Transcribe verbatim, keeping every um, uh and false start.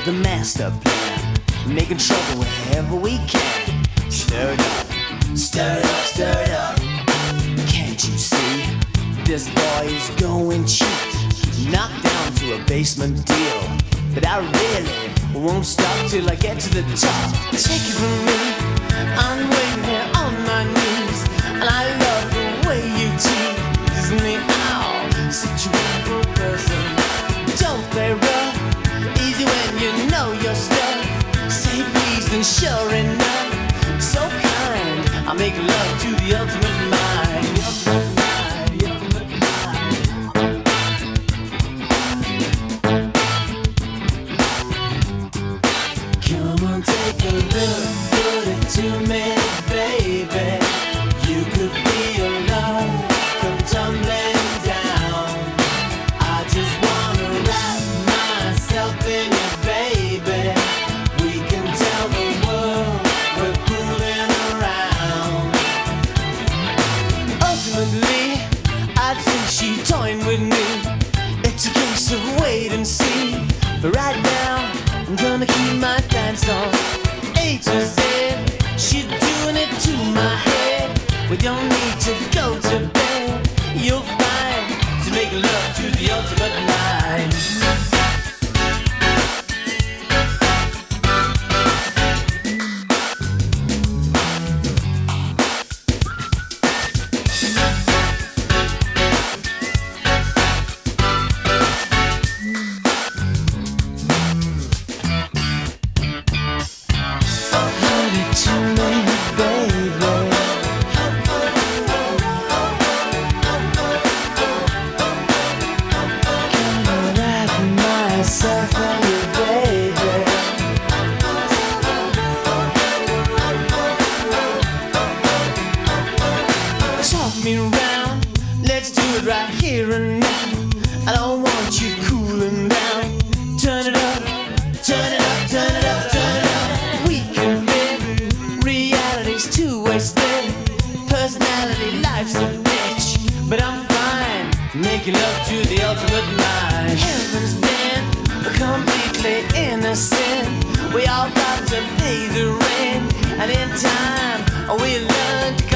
the master plan, making trouble wherever we can. Stir it up, stir it up, stir it up. Can't you see? This boy is going cheap, knocked down to a basement deal. But I really won't stop till I get to the top. Take it from me, I'm waiting here on my knees, and I love the way you tease me. Ow, such a wonderful person. Don't play rough, easy when you know your stuff. Say please and sure enough, so kind, I make love to the ultimate mind. The ultimate mind, the ultimate mind. Come on, take a look, put it to me, baby. You could feel love come tumbling down. I just wanna wrap myself in you, baby. We can tell the world we're fooling around. Ultimately, I'd say she toying with me. It's a case of wait and see. But right now, I'm gonna keep my dance on. A to Z, she's doing it to my head. We don't need to go to bed. You'll find to make love to the ultimate mind. Me around, let's do it right here and now. I don't want you cooling down. Turn it up, turn it up, turn it up, turn it up. We can live, reality's two-way split. Personality, life's a bitch, but I'm fine making love to the ultimate mind. Heaven's been completely innocent. We all got to pay the rent, and in time we learn to